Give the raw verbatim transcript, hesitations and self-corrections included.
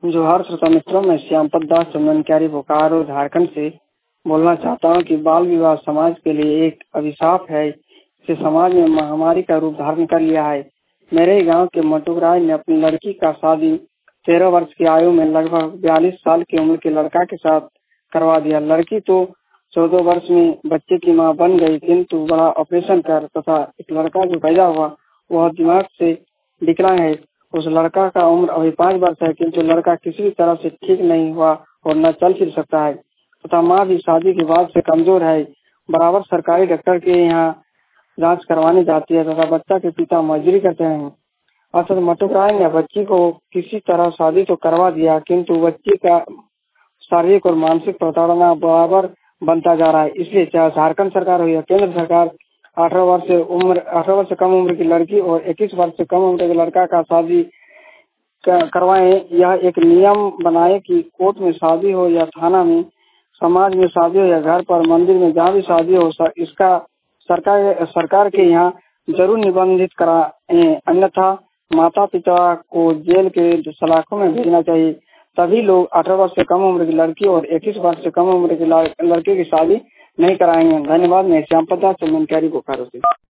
जोहार श्रोता मित्रों, मैं श्यामपद दास चंदनकारी बोकारो झारखंड से बोलना चाहता हूं कि बाल विवाह समाज के लिए एक अभिशाप है। इसे समाज में महामारी का रूप धारण कर लिया है। मेरे गांव के मटुराय ने अपनी लड़की का शादी तेरह वर्ष की आयु में लगभग बयालीस साल की उम्र के लड़का के साथ करवा दिया। लड़की तो चौदह वर्ष में बच्चे की मां बन गई, किंतु बड़ा ऑपरेशन कर तथा एक लड़का जो पैदा हुआ वह दिमाग से विकलांग है। उस लड़का का उम्र अभी पाँच वर्ष है, किंतु लड़का किसी भी तरह से ठीक नहीं हुआ और न चल फिर सकता है तथा माँ भी शादी के बाद से कमजोर है। बराबर सरकारी डॉक्टर के यहाँ जांच करवाने जाती है तथा बच्चा के पिता मजदूरी करते हैं। अर्थात मटुराय ने बच्ची को किसी तरह शादी तो करवा दिया, किंतु बच्ची का शारीरिक और मानसिक प्रताड़ना बराबर बनता जा रहा है। इसलिए चाहे झारखंड सरकार हो या केंद्र सरकार अठारह वर्ष से उम्र अठारह वर्ष से कम उम्र की लड़की और इक्कीस वर्ष से कम उम्र के लड़का का शादी करवाएं। यह एक नियम बनाए कि कोर्ट में शादी हो या थाना में, समाज में शादी हो या घर पर, मंदिर में, जहाँ भी शादी हो, इसका सरकार सरकार के यहाँ जरूर निबंधित कराएं, अन्यथा माता पिता को जेल के सलाखों में भेजना चाहिए। तभी लोग अठारह वर्ष से कम उम्र की लड़की और इक्कीस वर्ष से कम उम्र के लड़के की शादी नहीं कराएंगे। धन्यवाद। मैं श्यामपद दास चंदनकारी बोकारो से।